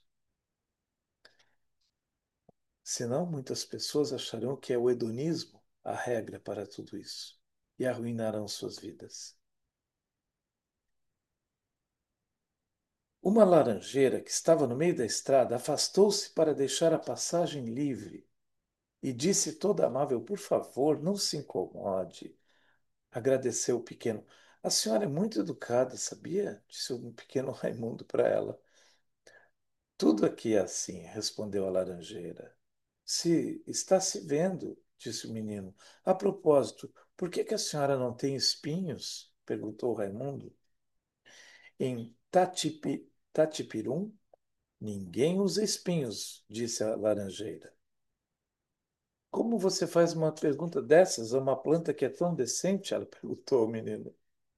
Senão, muitas pessoas acharão que é o hedonismo a regra para tudo isso e arruinarão suas vidas. Uma laranjeira que estava no meio da estrada afastou-se para deixar a passagem livre e disse toda amável: Por favor, não se incomode. Agradeceu o pequeno. A senhora é muito educada, sabia? Disse o pequeno Raimundo para ela. Tudo aqui é assim, respondeu a laranjeira. Se está se vendo, disse o menino. A propósito, por que a senhora não tem espinhos? Perguntou Raimundo. Em Tatipirum, ninguém usa espinhos, disse a laranjeira. Como você faz uma pergunta dessas a uma planta que é tão decente? Ela perguntou ao menino.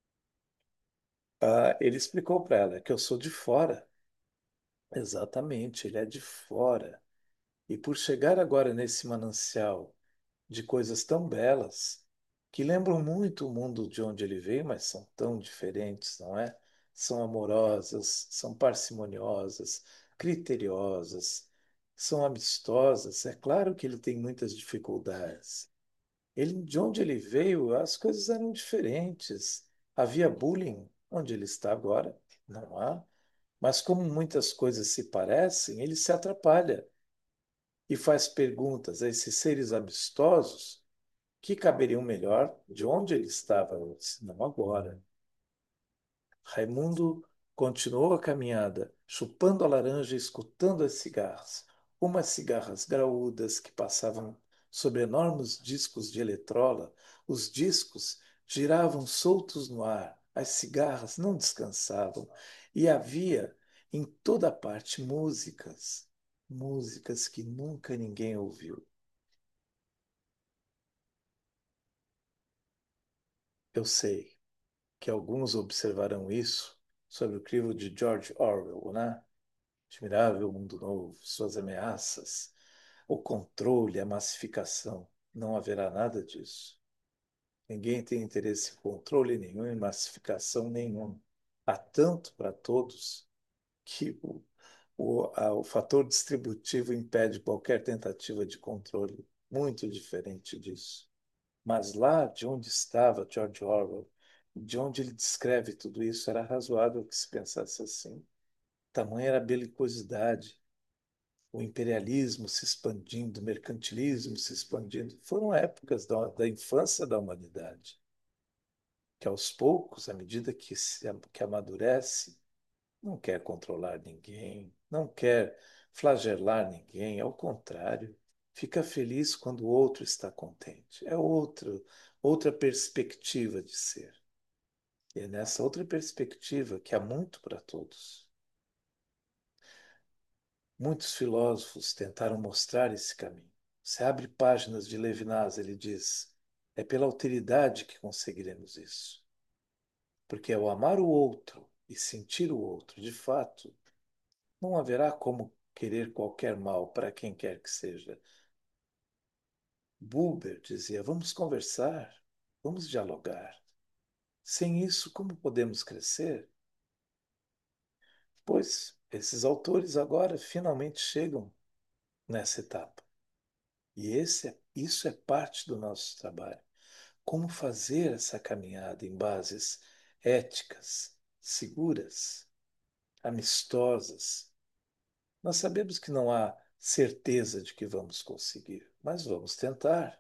Ele explicou para ela que eu sou de fora. Exatamente, ele é de fora. E por chegar agora nesse manancial de coisas tão belas, que lembram muito o mundo de onde ele veio, mas são tão diferentes, não é? São amorosas, são parcimoniosas, criteriosas, são amistosas. É claro que ele tem muitas dificuldades. Ele, de onde ele veio, as coisas eram diferentes. Havia bullying onde ele está agora, não há. Mas como muitas coisas se parecem, ele se atrapalha e faz perguntas a esses seres amistosos que caberiam melhor de onde ele estava antes, não agora. Raimundo continuou a caminhada, chupando a laranja e escutando as cigarras. Umas cigarras graúdas que passavam sobre enormes discos de eletrola. Os discos giravam soltos no ar, As cigarras não descansavam e havia em toda parte músicas, músicas que nunca ninguém ouviu. Eu sei que alguns observarão isso sobre o crivo de George Orwell, né? Admirável Mundo Novo, suas ameaças, o controle, a massificação. Não haverá nada disso. Ninguém tem interesse em controle nenhum, em massificação nenhuma. Há tanto para todos que o fator distributivo impede qualquer tentativa de controle. Muito diferente disso. Mas lá de onde estava George Orwell, de onde ele descreve tudo isso, era razoável que se pensasse assim. Tamanha era a belicosidade, o imperialismo se expandindo, o mercantilismo se expandindo. Foram épocas da infância da humanidade, que aos poucos, à medida que amadurece, não quer controlar ninguém, não quer flagelar ninguém, ao contrário, fica feliz quando o outro está contente. É outra perspectiva de ser. E é nessa outra perspectiva que há muito para todos. Muitos filósofos tentaram mostrar esse caminho. Se abre páginas de Levinas, ele diz: é pela alteridade que conseguiremos isso. Porque ao amar o outro e sentir o outro, de fato, não haverá como querer qualquer mal para quem quer que seja. Buber dizia: vamos conversar, vamos dialogar. Sem isso, como podemos crescer? Pois esses autores agora finalmente chegam nessa etapa. E isso é parte do nosso trabalho. Como fazer essa caminhada em bases éticas, seguras, amistosas. Nós sabemos que não há certeza de que vamos conseguir, mas vamos tentar.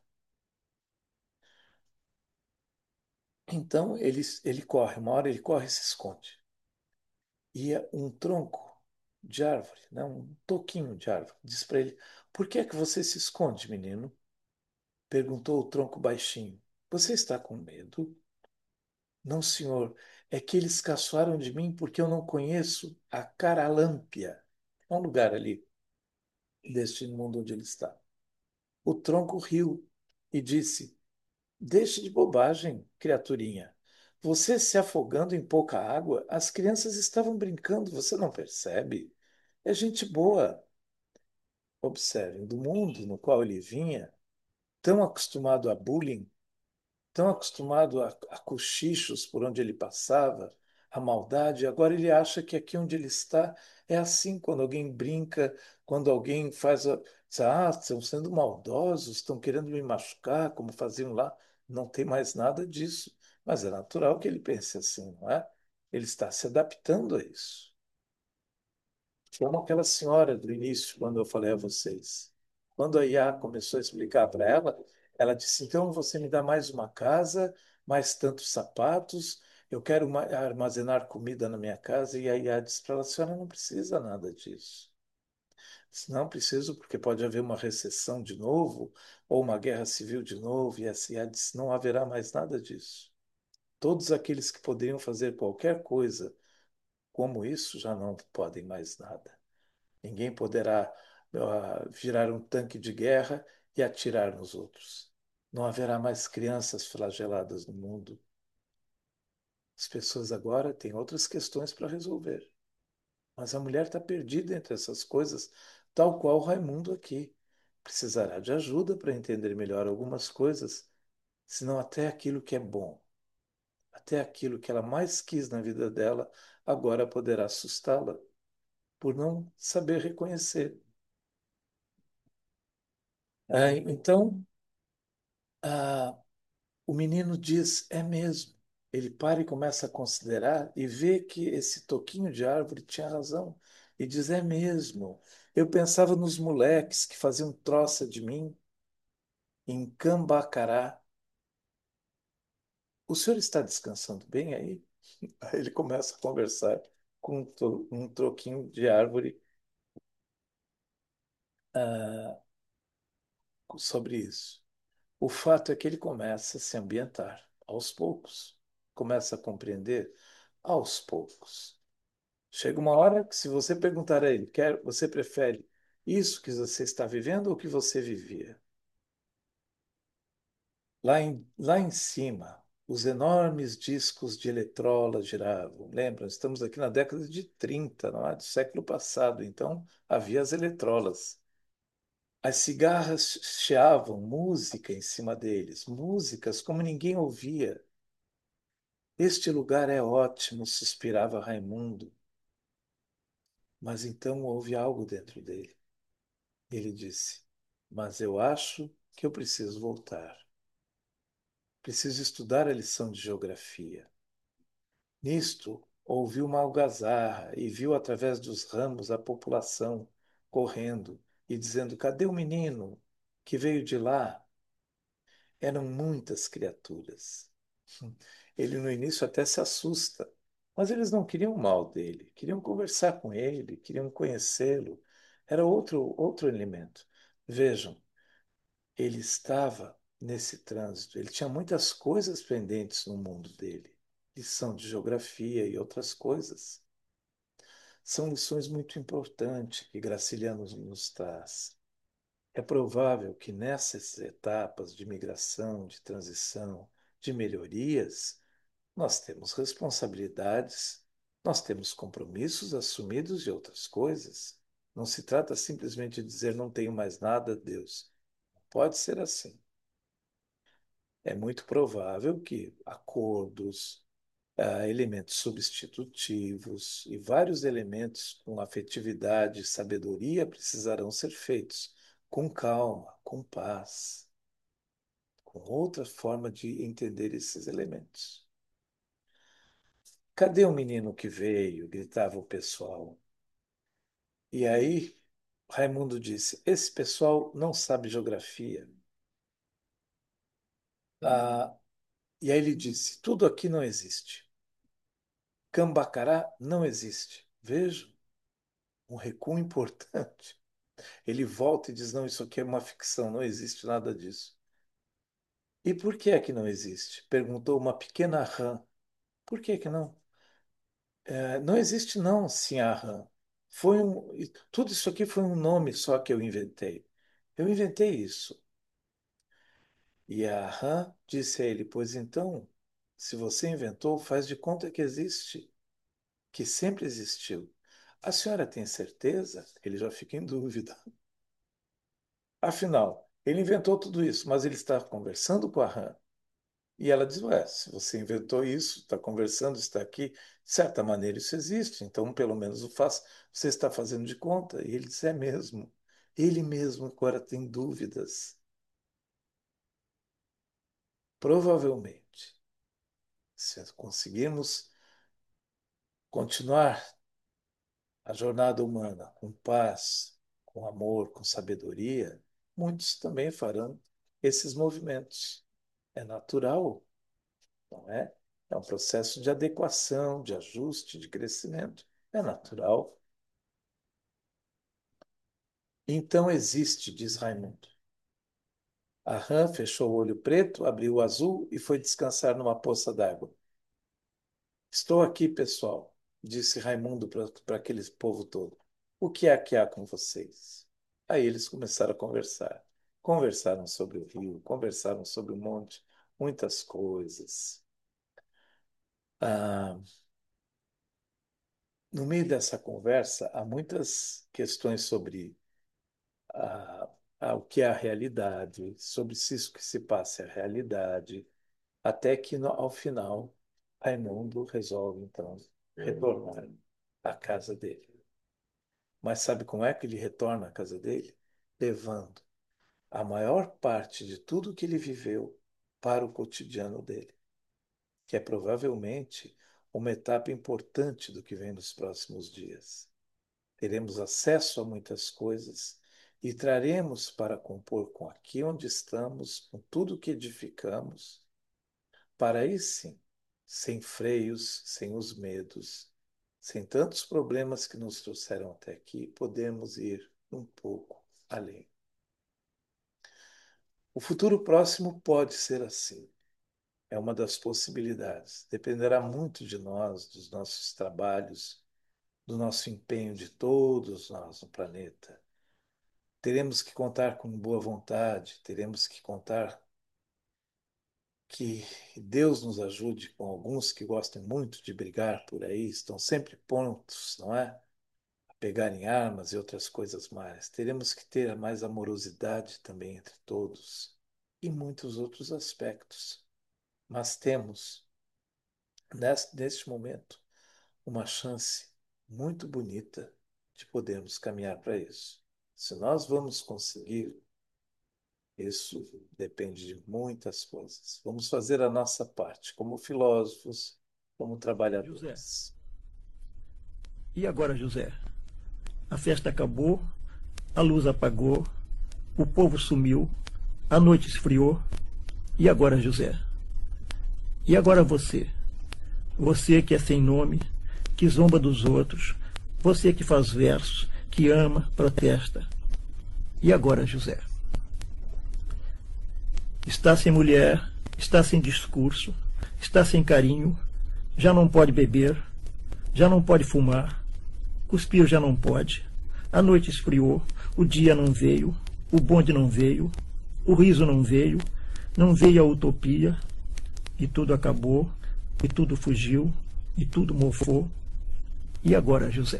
Então ele corre, uma hora ele corre e se esconde. E é um tronco de árvore, né? Um toquinho de árvore. Diz para ele: por que é que você se esconde, menino? Perguntou o tronco baixinho. Você está com medo? Não, senhor. É que eles caçoaram de mim porque eu não conheço a Caralâmpia. É um lugar ali, deste mundo onde ele está. O tronco riu e disse: deixe de bobagem, criaturinha. Você se afogando em pouca água, as crianças estavam brincando, você não percebe? É gente boa. Observem, do mundo no qual ele vinha, tão acostumado a bullying, tão acostumado a cochichos por onde ele passava, a maldade, agora ele acha que aqui onde ele está é assim, quando alguém brinca, quando alguém diz, estão sendo maldosos, estão querendo me machucar, como faziam lá. Não tem mais nada disso. Mas é natural que ele pense assim, não é? Ele está se adaptando a isso. Como aquela senhora do início, quando eu falei a vocês. Quando a IA começou a explicar para ela, ela disse: então você me dá mais uma casa, mais tantos sapatos, eu quero armazenar comida na minha casa. E a IA disse para ela: a senhora não precisa nada disso. Disse, não preciso, porque pode haver uma recessão de novo, ou uma guerra civil de novo. E a IA disse: não haverá mais nada disso. Todos aqueles que poderiam fazer qualquer coisa como isso já não podem mais nada. Ninguém poderá virar um tanque de guerra e atirar nos outros. Não haverá mais crianças flageladas no mundo. As pessoas agora têm outras questões para resolver. Mas a mulher está perdida entre essas coisas, tal qual o Raimundo aqui. Precisará de ajuda para entender melhor algumas coisas, senão até aquilo que é bom, até aquilo que ela mais quis na vida dela, agora poderá assustá-la, por não saber reconhecer. Então, ah, o menino diz: é mesmo. Ele para e começa a considerar e vê que esse toquinho de árvore tinha razão. E diz: é mesmo. Eu pensava nos moleques que faziam troça de mim em Cambacará. O senhor está descansando bem aí? Aí ele começa a conversar com um troquinho de árvore ah, sobre isso. O fato é que ele começa a se ambientar aos poucos. começa a compreender aos poucos. Chega uma hora que, se você perguntar a ele, você prefere isso que você está vivendo ou o que você vivia? Lá em cima, os enormes discos de eletrola giravam. Lembram? Estamos aqui na década de 30, não é? Do século passado. Então, havia as eletrolas. As cigarras chiavam música em cima deles, músicas como ninguém ouvia. Este lugar é ótimo, suspirava Raimundo. Mas então houve algo dentro dele. Ele disse: Mas eu acho que eu preciso voltar. Preciso estudar a lição de geografia. Nisto, ouviu uma algazarra e viu através dos ramos a população correndo e dizendo: Cadê o menino que veio de lá? Eram muitas criaturas. Ele no início até se assusta, mas eles não queriam o mal dele, queriam conversar com ele, queriam conhecê-lo. Era outro elemento. Vejam, ele estava nesse trânsito, ele tinha muitas coisas pendentes no mundo dele, lição de geografia e outras coisas. São lições muito importantes que Graciliano nos traz. É provável que nessas etapas de migração, de transição, de melhorias, nós temos responsabilidades, nós temos compromissos assumidos e outras coisas. Não se trata simplesmente de dizer não tenho mais nada, Deus. Pode ser assim. É muito provável que acordos, elementos substitutivos e vários elementos com afetividade e sabedoria precisarão ser feitos com calma, com paz, com outra forma de entender esses elementos. Cadê o menino que veio? Gritava o pessoal. E aí, Raimundo disse: Esse pessoal não sabe geografia. Ah, e aí ele disse: Tudo aqui não existe. Cambacará não existe. Veja, um recuo importante. Ele volta e diz: Não, isso aqui é uma ficção, não existe nada disso. E por que é que não existe? Perguntou uma pequena rã. Por que que não? Não existe não, Sinhá Rã. Tudo isso aqui foi um nome só que eu inventei. Eu inventei isso. E a rã disse a ele: Pois então, se você inventou, faz de conta que existe, que sempre existiu. A senhora tem certeza? Ele já fica em dúvida. Afinal, ele inventou tudo isso, mas ele está conversando com a rã. E ela diz: Ué, se você inventou isso, está conversando, está aqui, de certa maneira isso existe, então pelo menos o faz, você está fazendo de conta. E ele diz: É mesmo. Ele mesmo agora tem dúvidas. Provavelmente, se conseguirmos continuar a jornada humana com paz, com amor, com sabedoria, muitos também farão esses movimentos. É natural, não é? É um processo de adequação, de ajuste, de crescimento. É natural. Então existe, diz Raimundo. A rã fechou o olho preto, abriu o azul e foi descansar numa poça d'água. Estou aqui, pessoal, disse Raimundo para aquele povo todo. O que há com vocês? Aí eles começaram a conversar. Conversaram sobre o rio, conversaram sobre o monte, muitas coisas. Ah, no meio dessa conversa, há muitas questões sobre a, o que é a realidade, sobre se isso que se passa é a realidade, até que ao final Raimundo resolve então retornar à casa dele. Mas sabe como é que ele retorna à casa dele? Levando a maior parte de tudo que ele viveu para o cotidiano dele, que é provavelmente uma etapa importante do que vem nos próximos dias. Teremos acesso a muitas coisas e traremos para compor com aqui onde estamos, com tudo que edificamos, para aí sim, sem freios, sem os medos, sem tantos problemas que nos trouxeram até aqui, podemos ir um pouco além. O futuro próximo pode ser assim. É uma das possibilidades. Dependerá muito de nós, dos nossos trabalhos, do nosso empenho de todos nós no planeta. Teremos que contar com boa vontade, teremos que contar que Deus nos ajude com alguns que gostam muito de brigar por aí, estão sempre prontos, não é? A pegar em armas e outras coisas mais. Teremos que ter mais amorosidade também entre todos e muitos outros aspectos. Mas temos, neste momento, uma chance muito bonita de podermos caminhar para isso. Se nós vamos conseguir, isso depende de muitas coisas. Vamos fazer a nossa parte, como filósofos, como José. trabalhadores. E agora, José? A festa acabou, a luz apagou, o povo sumiu, a noite esfriou. E agora, José? E agora você? Você que é sem nome, que zomba dos outros, você que faz versos, que ama, protesta. E agora, José? Está sem mulher, está sem discurso, está sem carinho, já não pode beber, já não pode fumar, cuspir já não pode, a noite esfriou, o dia não veio, o bonde não veio, o riso não veio a utopia, e tudo acabou, e tudo fugiu, e tudo mofou. E agora, José?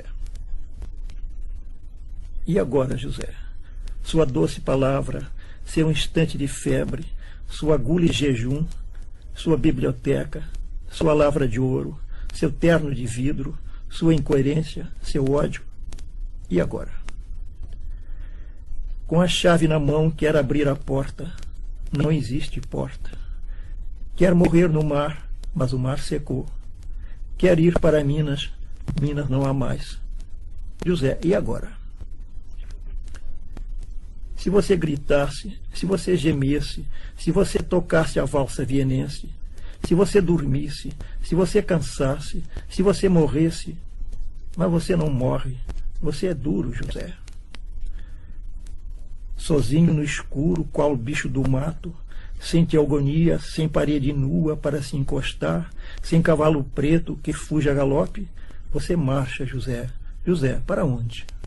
E agora, José? Sua doce palavra, seu instante de febre, sua agulha e jejum, sua biblioteca, sua lavra de ouro, seu terno de vidro, sua incoerência, seu ódio. E agora? Com a chave na mão, quer abrir a porta. Não existe porta. Quer morrer no mar, mas o mar secou. Quer ir para Minas, Minas não há mais. José, e agora? Se você gritasse, se você gemesse, se você tocasse a valsa vienense, se você dormisse, se você cansasse, se você morresse, mas você não morre, você é duro, José. Sozinho no escuro, qual bicho do mato, sem teogonia, sem parede nua para se encostar, sem cavalo preto que fuja a galope, você marcha, José. José, para onde?